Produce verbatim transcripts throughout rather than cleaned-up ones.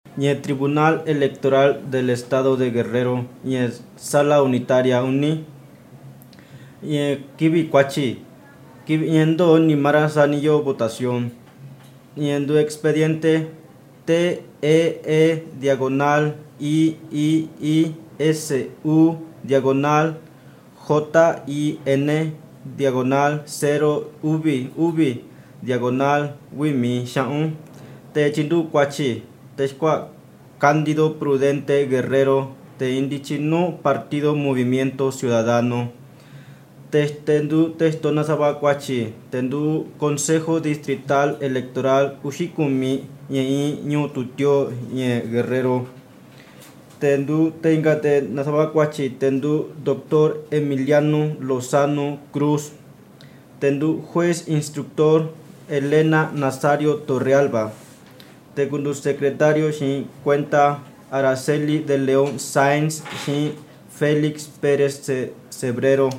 Ñe Tribunal Electoral del Estado de Guerrero, ñe Sala Unitaria Uni, ñe Kibi Cuachi, Kibiendo ni Marasanillo votación, ñendo expediente T E E diagonal I I I S U diagonal J I N diagonal cero Ubi Ubi diagonal Wimi Shaun Te Chindu Cuachi Texcua Cándido Prudente Guerrero Te Indichinu Partido Movimiento Ciudadano Tendu Testo Nazaba Cuachi Tendu Consejo Distrital Electoral Ushikumi Ñe Ñututio Ñe Guerrero Tendu Tengate Nazaba Cuachi Tendu Doctor Emiliano Lozano Cruz Tendu Juez Instructor Elena Nazario Torrealba Tegundu Secretario Xin Cuenta Araceli de León Sáenz Xin Félix Pérez Cebrero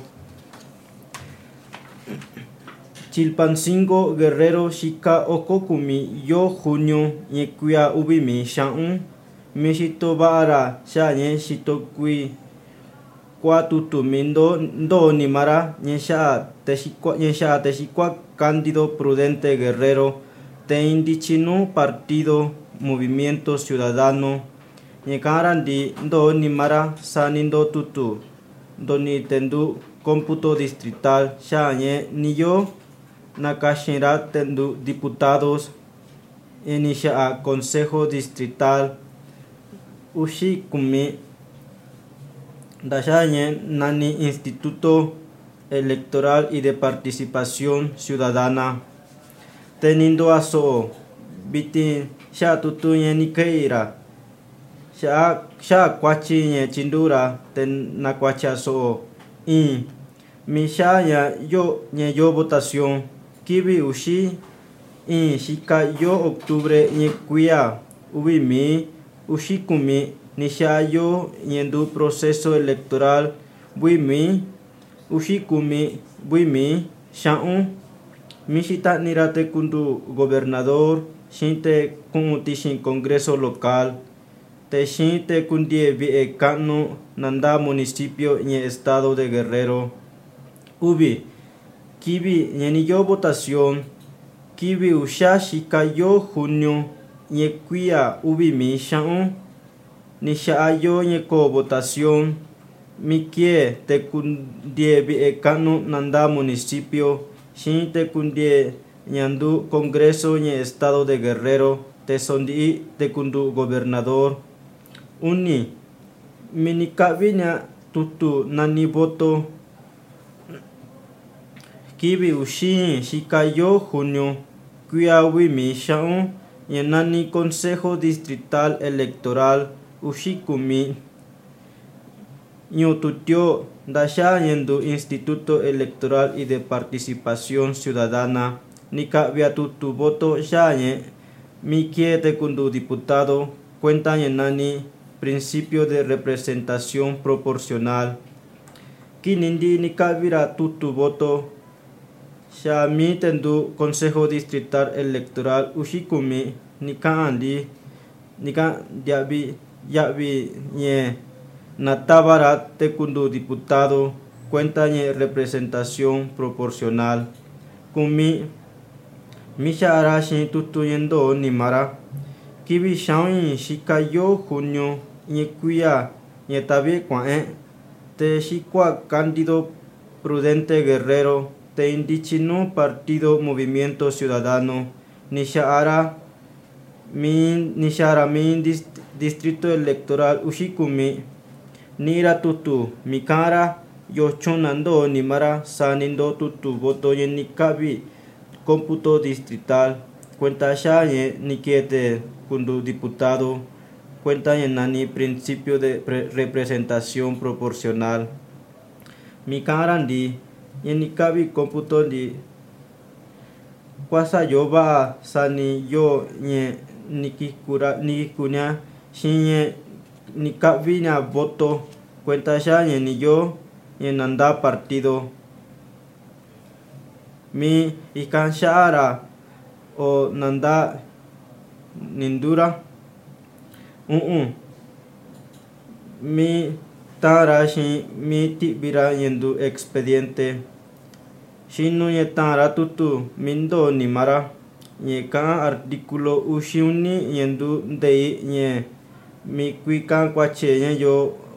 Chilpancingo Guerrero Shika Okokumi Yo Junio Ñekuya Ubimi Shaun Mishito Bara Shañe Shitokui Cuatutumindo Ndo Nimara Ñesha Texicua Ñesha Texicua Cándido Prudente Guerrero Te Indichinu Partido Movimiento Ciudadano Ñekarandi Ndo Nimara Sanindo Tutu Doni Tendu Cómputo Distrital Shañe Niyo Nakashira Tendu Diputados Inicia Consejo Distrital Ushikumi Dashañe Nani Instituto Electoral y de Participación Ciudadana Teniendo aso Biti Sha Tutu Nikeira Sha Sha Kwachi Nye Chindura Ten Nakwacha so I Mishaya Yo Nye Yo Votación Kibi Ushi I Shika Yo Octubre Nye Kuya Ubimi Ushikumi Nishayo Yendu Proceso Electoral Buimi Ushikumi Buimi Shaun Mishita Nirate Kundu Gobernador Shinte Kumutishin Congreso Local Te Shinte Kundie Vie Kanu Nanda Municipio Nye Estado de Guerrero Ubi Kibi Ñeniyo Votación Kibi Usha Shika Yo Junio Ñekuya Ubimi Shaun Nishaayo Ñeko Votación Mikie Tekundie Vie Kanu Nanda Municipio Shin Tekundie Ñandu Congreso Ñe Estado de Guerrero Tesondi Tekundu Gobernador Uni Minikabiña Tutu Nani Voto Kibi Ushi Shikayo Junio Kuyawi Shaun Yenani Consejo Distrital Electoral Ushikumi Ñututio Dasha Yendu Instituto Electoral y de Participación Ciudadana Nika Viatutu Voto Shaye Mikie Tekundu Diputado Cuenta Yenani Principio de Representación Proporcional Kinindi Nika Vira Tutu Voto Shami Tendu Consejo Distrital Electoral Ushikumi Nika Andi Nika Yabi Yabi Nye Natabara Tekundu Diputado Cuenta Nye Representación Proporcional Kumi Misha Arashi Tutu Yendo Nimara Kibi Shaun Shikayo Junio Ñekuya Ñetabi Kwae Te Shikwa Cándido Prudente Guerrero Te Indichinu Partido Movimiento Ciudadano Nishara Min Nishara Min dist, Distrito Electoral Ushikumi Nira Tutu Mikara Yochonando Nimara Sanindo Tutu Voto Yenikabi Cómputo Distrital Cuenta Shaye Nikiete Kundu Diputado Cuenta Yenani Principio de Representación Proporcional Mikarandi Yenikabi Cómputo di Kwasa Yoba Sani Yo Nye Nikikura Nikikunya Shinye Nikabina Voto Cuenta Shaye Ni Yo Yenanda Partido Mi Ikanshara O Nanda Nindura U'un. Mi tara xin mi tibira yendu expediente. Shinu ye tara tutu mindo ni mara. Ye ka artículo ushiuni yendu dei ye mi kuika kwache ye yo